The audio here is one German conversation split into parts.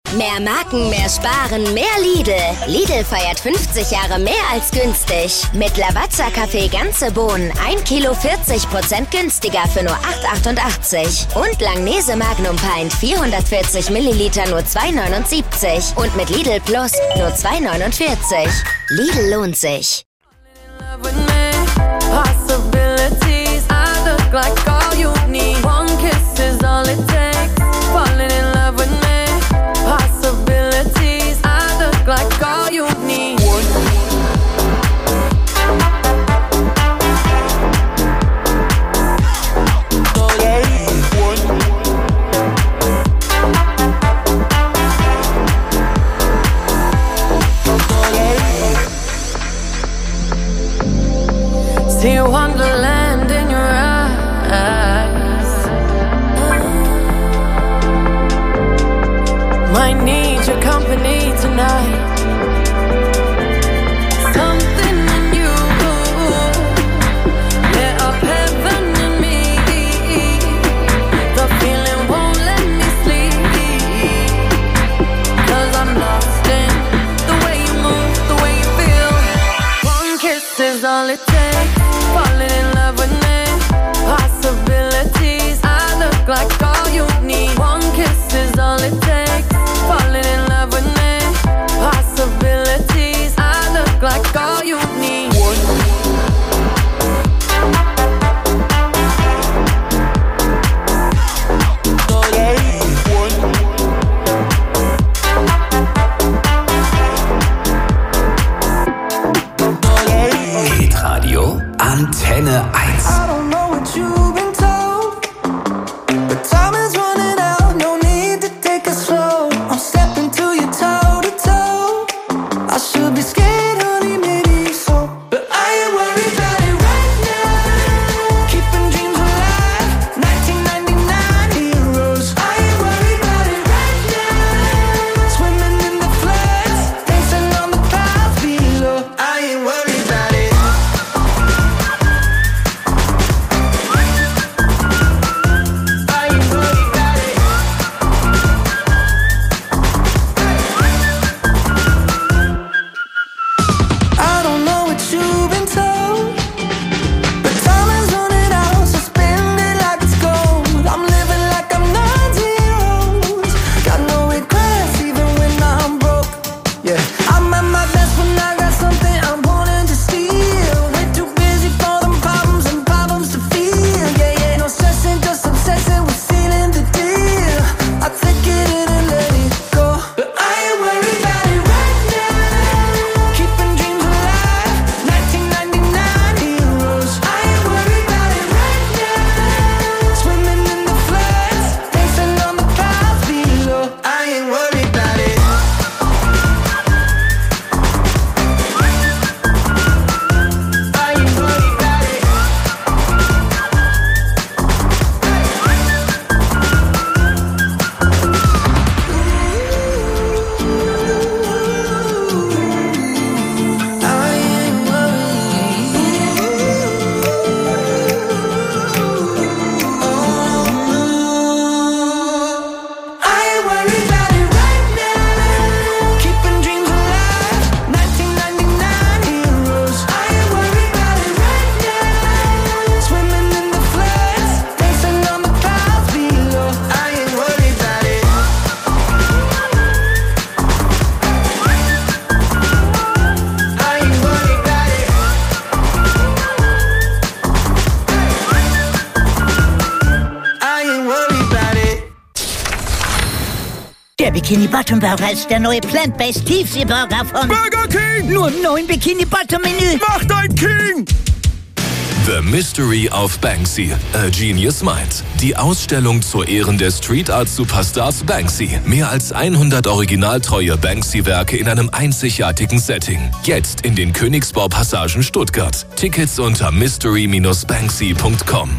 Mehr Marken, mehr Sparen, mehr Lidl. Lidl feiert 50 Jahre mehr als günstig. Mit Lavazza-Kaffee ganze Bohnen 1 Kilo 40% günstiger für nur 8,88. Und Langnese Magnum Pint 440 Milliliter nur 2,79. Und mit Lidl Plus nur 2,49. Lidl lohnt sich. Like all you need. See wonderland in your eyes. Might need your company tonight. All it takes, falling in love with me. Possibilities, I look like all you need. One kiss is all it takes, falling in love with me. Possibilities, I look like all you need. Antenne 1. Der Bikini Bottom Burger ist der neue Plant-Based Tiefseeburger von Burger King! Nur im neuen Bikini Bottom Menü. Mach dein King! The Mystery of Banksy, A Genius Mind. Die Ausstellung zur Ehren des Street Art Superstars Banksy. Mehr als 100 originaltreue Banksy-Werke in einem einzigartigen Setting. Jetzt in den Königsbau-Passagen Stuttgart. Tickets unter mystery-banksy.com.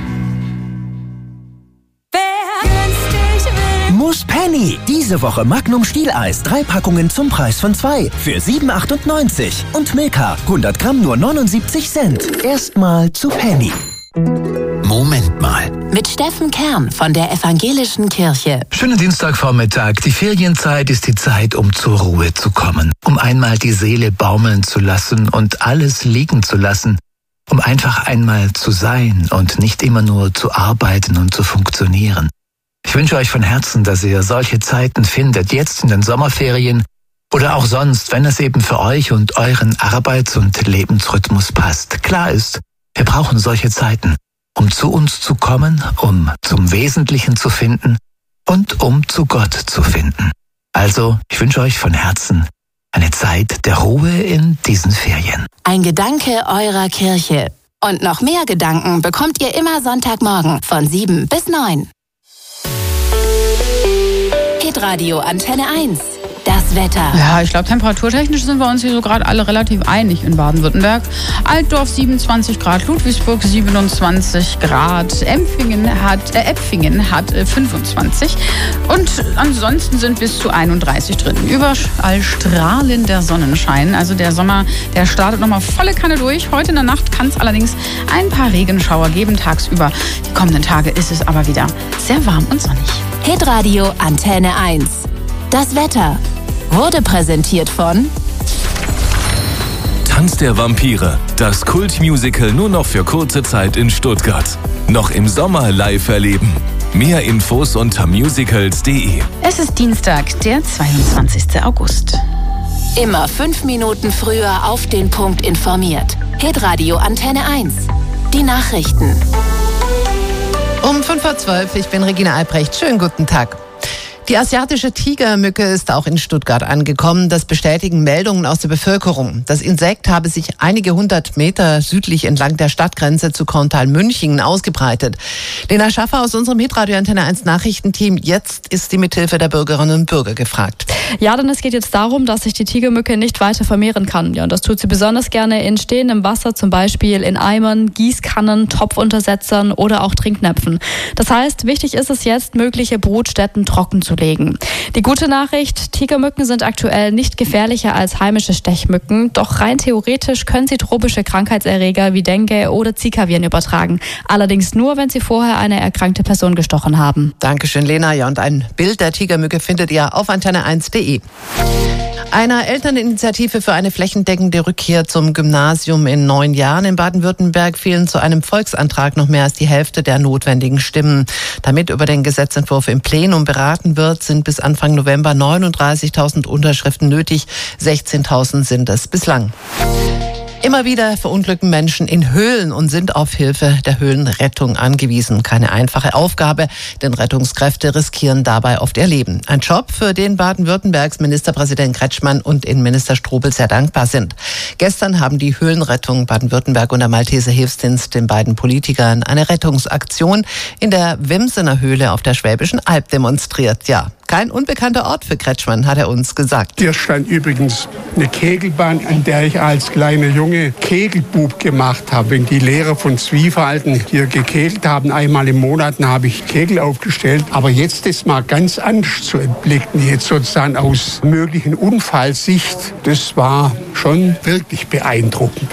Penny. Diese Woche Magnum Stieleis. 3 Packungen zum Preis von 2 für 7,98. Und Milka. 100 Gramm nur 79 Cent. Erstmal zu Penny. Moment mal. Mit Steffen Kern von der Evangelischen Kirche. Schönen Dienstagvormittag. Die Ferienzeit ist die Zeit, um zur Ruhe zu kommen. Um einmal die Seele baumeln zu lassen und alles liegen zu lassen. Um einfach einmal zu sein und nicht immer nur zu arbeiten und zu funktionieren. Ich wünsche euch von Herzen, dass ihr solche Zeiten findet, jetzt in den Sommerferien oder auch sonst, wenn es eben für euch und euren Arbeits- und Lebensrhythmus passt. Klar ist, wir brauchen solche Zeiten, um zu uns zu kommen, um zum Wesentlichen zu finden und um zu Gott zu finden. Also, ich wünsche euch von Herzen eine Zeit der Ruhe in diesen Ferien. Ein Gedanke eurer Kirche. Und noch mehr Gedanken bekommt ihr immer Sonntagmorgen von 7 bis 9. Hitradio Antenne 1. Das Wetter. Ja, ich glaube, temperaturtechnisch sind wir uns hier so gerade alle relativ einig in Baden-Württemberg. Altdorf 27 Grad, Ludwigsburg 27 Grad, Eppfingen hat 25 und ansonsten sind bis zu 31 drin. Überall strahlender Sonnenschein. Also der Sommer, der startet nochmal volle Kanne durch. Heute in der Nacht kann es allerdings ein paar Regenschauer geben tagsüber. Die kommenden Tage ist es aber wieder sehr warm und sonnig. Hitradio Antenne 1. Das Wetter wurde präsentiert von Tanz der Vampire, das Kultmusical nur noch für kurze Zeit in Stuttgart. Noch im Sommer live erleben. Mehr Infos unter musicals.de. Es ist Dienstag, der 22. August. Immer 5 Minuten früher auf den Punkt informiert. Hitradio Antenne 1. Die Nachrichten. Um 5:12 Uhr, ich bin Regina Albrecht. Schönen guten Tag. Die asiatische Tigermücke ist auch in Stuttgart angekommen. Das bestätigen Meldungen aus der Bevölkerung. Das Insekt habe sich einige 100 Meter südlich entlang der Stadtgrenze zu Korntal-Münchingen ausgebreitet. Lena Schaffer aus unserem Hitradio Antenne 1 Nachrichtenteam. Jetzt ist die Mithilfe der Bürgerinnen und Bürger gefragt. Ja, denn es geht jetzt darum, dass sich die Tigermücke nicht weiter vermehren kann. Ja, und das tut sie besonders gerne in stehendem Wasser, zum Beispiel in Eimern, Gießkannen, Topfuntersetzern oder auch Trinknäpfen. Das heißt, wichtig ist es jetzt, mögliche Brutstätten trocken zu legen. Die gute Nachricht, Tigermücken sind aktuell nicht gefährlicher als heimische Stechmücken, doch rein theoretisch können sie tropische Krankheitserreger wie Dengue oder Zika-Viren übertragen. Allerdings nur, wenn sie vorher eine erkrankte Person gestochen haben. Dankeschön, Lena. Ja, und ein Bild der Tigermücke findet ihr auf antenne1.de. Einer Elterninitiative für eine flächendeckende Rückkehr zum Gymnasium in 9 Jahren in Baden-Württemberg fehlen zu einem Volksantrag noch mehr als die Hälfte der notwendigen Stimmen. Damit über den Gesetzentwurf im Plenum beraten wird, sind bis Anfang November 39.000 Unterschriften nötig. 16.000 sind es bislang. Immer wieder verunglücken Menschen in Höhlen und sind auf Hilfe der Höhlenrettung angewiesen. Keine einfache Aufgabe, denn Rettungskräfte riskieren dabei oft ihr Leben. Ein Job, für den Baden-Württembergs Ministerpräsident Kretschmann und Innenminister Strobel sehr dankbar sind. Gestern haben die Höhlenrettung Baden-Württemberg und der Malteser Hilfsdienst den beiden Politikern eine Rettungsaktion in der Wimsener Höhle auf der Schwäbischen Alb demonstriert. Ja, kein unbekannter Ort für Kretschmann, hat er uns gesagt. Hier stand übrigens eine Kegelbahn, an der ich als kleiner Junge Kegelbub gemacht habe. Wenn die Lehrer von Zwiefalten hier gekegelt haben, einmal im Monat, habe ich Kegel aufgestellt. Aber jetzt ist mal ganz anders zu entblicken, jetzt sozusagen aus möglichen Unfallsicht. Das war schon wirklich beeindruckend.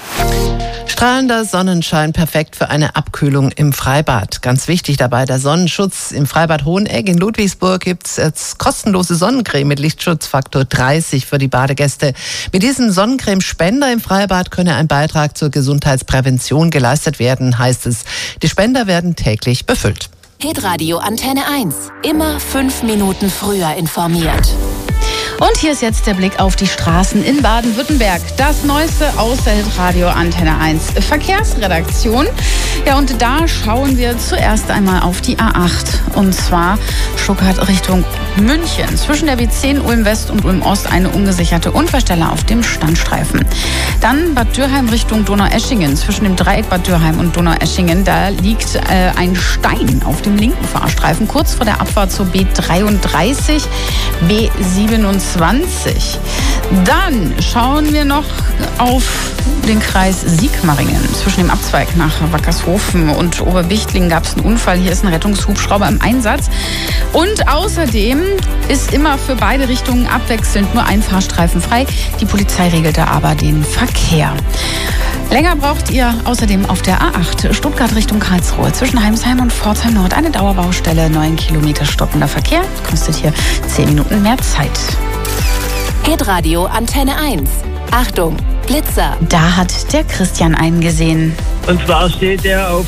Strahlender Sonnenschein, perfekt für eine Abkühlung im Freibad. Ganz wichtig dabei der Sonnenschutz. Im Freibad Hohenegg in Ludwigsburg gibt es jetzt kostenlose Sonnencreme mit Lichtschutzfaktor 30 für die Badegäste. Mit diesem Sonnencremespender im Freibad könne ein Beitrag zur Gesundheitsprävention geleistet werden, heißt es. Die Spender werden täglich befüllt. Hitradio Antenne 1. Immer 5 Minuten früher informiert. Und hier ist jetzt der Blick auf die Straßen in Baden-Württemberg. Das Neueste aus der Hitradio Antenne 1 Verkehrsredaktion. Ja, und da schauen wir zuerst einmal auf die A8. Und zwar Stuttgart Richtung München. Zwischen der B10 Ulm West und Ulm Ost eine ungesicherte Unfallstelle auf dem Standstreifen. Dann Bad Dürheim Richtung Donaueschingen. Zwischen dem Dreieck Bad Dürheim und Donaueschingen, da liegt ein Stein auf dem linken Fahrstreifen, kurz vor der Abfahrt zur B33, B27. Dann schauen wir noch auf den Kreis Sigmaringen. Zwischen dem Abzweig nach Wackershofen und Oberbichtlingen gab es einen Unfall. Hier ist ein Rettungshubschrauber im Einsatz. Und außerdem ist immer für beide Richtungen abwechselnd nur ein Fahrstreifen frei. Die Polizei regelte aber den Verkehr. Länger braucht ihr außerdem auf der A8 Stuttgart Richtung Karlsruhe zwischen Heimsheim und Pforzheim Nord eine Dauerbaustelle, 9 Kilometer stockender Verkehr. Kostet hier 10 Minuten mehr Zeit. Hitradio Antenne 1. Achtung, Blitzer. Da hat der Christian einen gesehen. Und zwar steht er auf